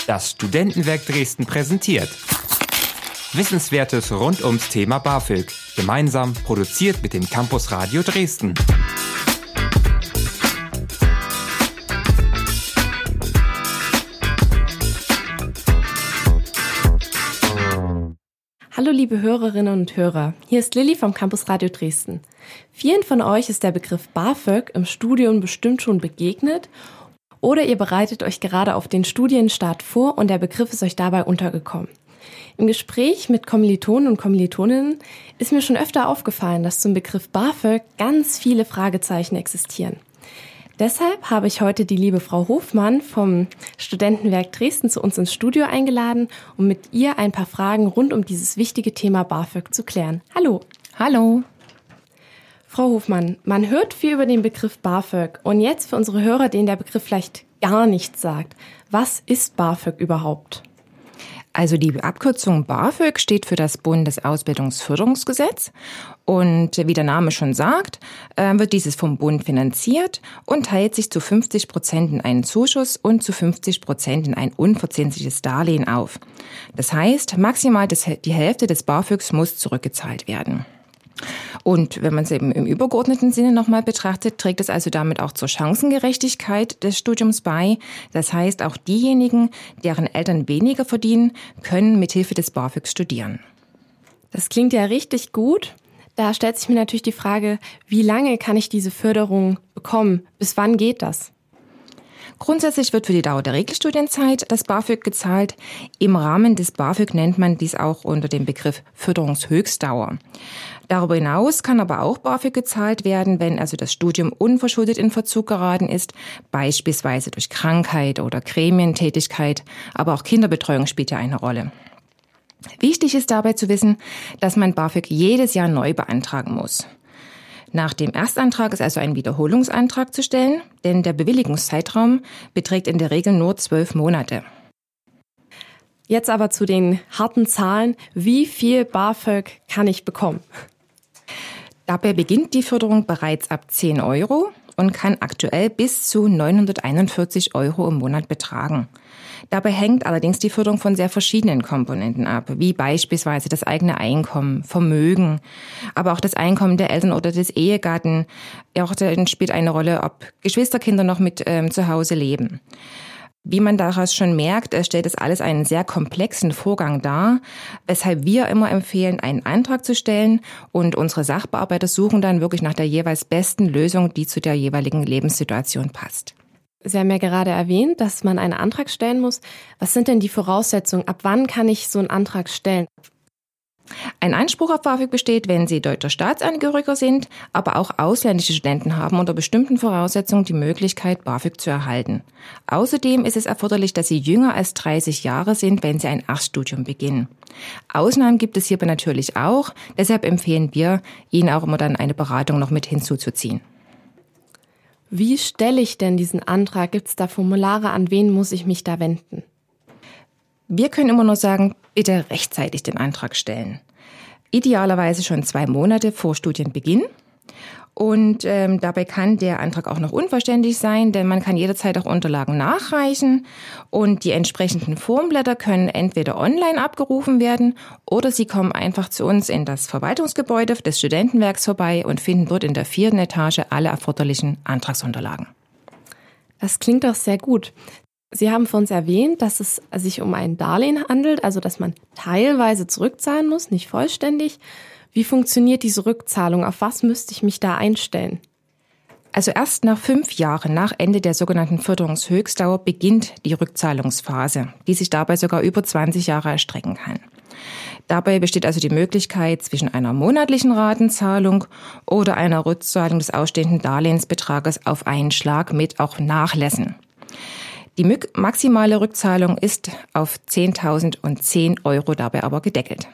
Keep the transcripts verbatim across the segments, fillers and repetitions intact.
Das Studentenwerk Dresden präsentiert Wissenswertes rund ums Thema BAföG, gemeinsam produziert mit dem Campus Radio Dresden. Hallo liebe Hörerinnen und Hörer, hier ist Lilly vom Campus Radio Dresden. Vielen von euch ist der Begriff BAföG im Studium bestimmt schon begegnet oder ihr bereitet euch gerade auf den Studienstart vor und der Begriff ist euch dabei untergekommen. Im Gespräch mit Kommilitonen und Kommilitoninnen ist mir schon öfter aufgefallen, dass zum Begriff BAföG ganz viele Fragezeichen existieren. Deshalb habe ich heute die liebe Frau Hofmann vom Studentenwerk Dresden zu uns ins Studio eingeladen, um mit ihr ein paar Fragen rund um dieses wichtige Thema BAföG zu klären. Hallo. Hallo. Frau Hofmann, man hört viel über den Begriff BAföG und jetzt für unsere Hörer, denen der Begriff vielleicht gar nichts sagt. Was ist BAföG überhaupt? Also die Abkürzung BAföG steht für das Bundesausbildungsförderungsgesetz und wie der Name schon sagt, wird dieses vom Bund finanziert und teilt sich zu fünfzig Prozent in einen Zuschuss und zu fünfzig Prozent in ein unverzinsliches Darlehen auf. Das heißt, maximal die Hälfte des BAföGs muss zurückgezahlt werden. Und wenn man es eben im übergeordneten Sinne nochmal betrachtet, trägt es also damit auch zur Chancengerechtigkeit des Studiums bei. Das heißt, auch diejenigen, deren Eltern weniger verdienen, können mithilfe des BAföGs studieren. Das klingt ja richtig gut. Da stellt sich mir natürlich die Frage, wie lange kann ich diese Förderung bekommen? Bis wann geht das? Grundsätzlich wird für die Dauer der Regelstudienzeit das BAföG gezahlt. Im Rahmen des BAföG nennt man dies auch unter dem Begriff Förderungshöchstdauer. Darüber hinaus kann aber auch BAföG gezahlt werden, wenn also das Studium unverschuldet in Verzug geraten ist, beispielsweise durch Krankheit oder Gremientätigkeit, aber auch Kinderbetreuung spielt ja eine Rolle. Wichtig ist dabei zu wissen, dass man BAföG jedes Jahr neu beantragen muss. Nach dem Erstantrag ist also ein Wiederholungsantrag zu stellen, denn der Bewilligungszeitraum beträgt in der Regel nur zwölf Monate. Jetzt aber zu den harten Zahlen. Wie viel BAföG kann ich bekommen? Dabei beginnt die Förderung bereits ab zehn Euro und kann aktuell bis zu neunhunderteinundvierzig Euro im Monat betragen. Dabei hängt allerdings die Förderung von sehr verschiedenen Komponenten ab, wie beispielsweise das eigene Einkommen, Vermögen, aber auch das Einkommen der Eltern oder des Ehegatten. Auch da spielt eine Rolle, ob Geschwisterkinder noch mit ähm, zu Hause leben. Wie man daraus schon merkt, stellt es alles einen sehr komplexen Vorgang dar, weshalb wir immer empfehlen, einen Antrag zu stellen und unsere Sachbearbeiter suchen dann wirklich nach der jeweils besten Lösung, die zu der jeweiligen Lebenssituation passt. Sie haben ja gerade erwähnt, dass man einen Antrag stellen muss. Was sind denn die Voraussetzungen? Ab wann kann ich so einen Antrag stellen? Ein Anspruch auf BAföG besteht, wenn Sie deutscher Staatsangehöriger sind, aber auch ausländische Studenten haben unter bestimmten Voraussetzungen die Möglichkeit, BAföG zu erhalten. Außerdem ist es erforderlich, dass Sie jünger als dreißig Jahre sind, wenn Sie ein Erststudium beginnen. Ausnahmen gibt es hierbei natürlich auch, deshalb empfehlen wir, Ihnen auch immer dann eine Beratung noch mit hinzuzuziehen. Wie stelle ich denn diesen Antrag? Gibt es da Formulare? An wen muss ich mich da wenden? Wir können immer nur sagen, bitte rechtzeitig den Antrag stellen. Idealerweise schon zwei Monate vor Studienbeginn. Und ähm, dabei kann der Antrag auch noch unvollständig sein, denn man kann jederzeit auch Unterlagen nachreichen. Und die entsprechenden Formblätter können entweder online abgerufen werden oder Sie kommen einfach zu uns in das Verwaltungsgebäude des Studentenwerks vorbei und finden dort in der vierten Etage alle erforderlichen Antragsunterlagen. Das klingt doch sehr gut. Sie haben für uns erwähnt, dass es sich um ein Darlehen handelt, also dass man teilweise zurückzahlen muss, nicht vollständig. Wie funktioniert diese Rückzahlung? Auf was müsste ich mich da einstellen? Also erst nach fünf Jahren nach Ende der sogenannten Förderungshöchstdauer beginnt die Rückzahlungsphase, die sich dabei sogar über zwanzig Jahre erstrecken kann. Dabei besteht also die Möglichkeit zwischen einer monatlichen Ratenzahlung oder einer Rückzahlung des ausstehenden Darlehensbetrages auf einen Schlag mit auch Nachlässen. Die maximale Rückzahlung ist auf zehntausendzehn Euro dabei aber gedeckelt.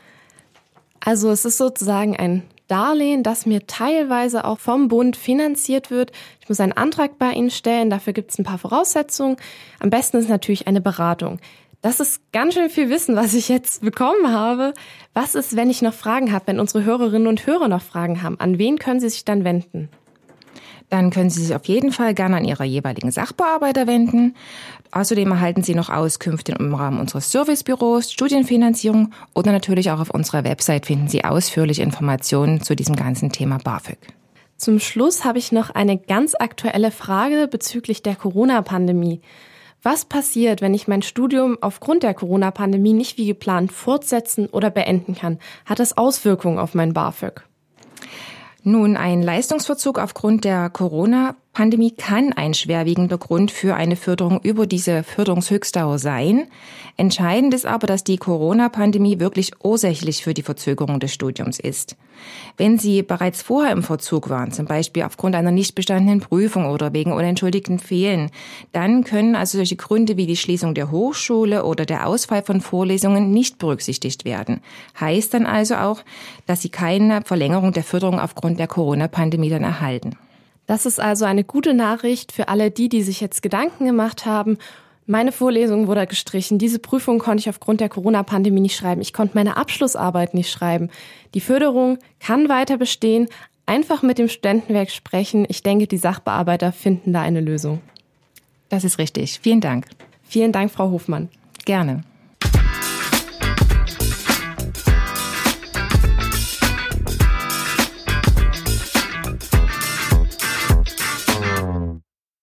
Also es ist sozusagen ein Darlehen, das mir teilweise auch vom Bund finanziert wird. Ich muss einen Antrag bei Ihnen stellen, dafür gibt es ein paar Voraussetzungen. Am besten ist natürlich eine Beratung. Das ist ganz schön viel Wissen, was ich jetzt bekommen habe. Was ist, wenn ich noch Fragen habe, wenn unsere Hörerinnen und Hörer noch Fragen haben? An wen können sie sich dann wenden? dann können Sie sich auf jeden Fall gerne an Ihre jeweiligen Sachbearbeiter wenden. Außerdem erhalten Sie noch Auskünfte im Rahmen unseres Servicebüros, Studienfinanzierung oder natürlich auch auf unserer Website finden Sie ausführliche Informationen zu diesem ganzen Thema BAföG. Zum Schluss habe ich noch eine ganz aktuelle Frage bezüglich der Corona-Pandemie. Was passiert, wenn ich mein Studium aufgrund der Corona-Pandemie nicht wie geplant fortsetzen oder beenden kann? Hat das Auswirkungen auf mein BAföG? Nun, ein Leistungsverzug aufgrund der Corona-Pandemie kann ein schwerwiegender Grund für eine Förderung über diese Förderungshöchstdauer sein. Entscheidend ist aber, dass die Corona-Pandemie wirklich ursächlich für die Verzögerung des Studiums ist. Wenn Sie bereits vorher im Verzug waren, zum Beispiel aufgrund einer nicht bestandenen Prüfung oder wegen unentschuldigten Fehlen, dann können also solche Gründe wie die Schließung der Hochschule oder der Ausfall von Vorlesungen nicht berücksichtigt werden. Heißt dann also auch, dass Sie keine Verlängerung der Förderung aufgrund der Corona-Pandemie dann erhalten. Das ist also eine gute Nachricht für alle die, die sich jetzt Gedanken gemacht haben. Meine Vorlesung wurde gestrichen. Diese Prüfung konnte ich aufgrund der Corona-Pandemie nicht schreiben. Ich konnte meine Abschlussarbeit nicht schreiben. Die Förderung kann weiter bestehen. Einfach mit dem Studentenwerk sprechen. Ich denke, die Sachbearbeiter finden da eine Lösung. Das ist richtig. Vielen Dank. Vielen Dank, Frau Hofmann. Gerne.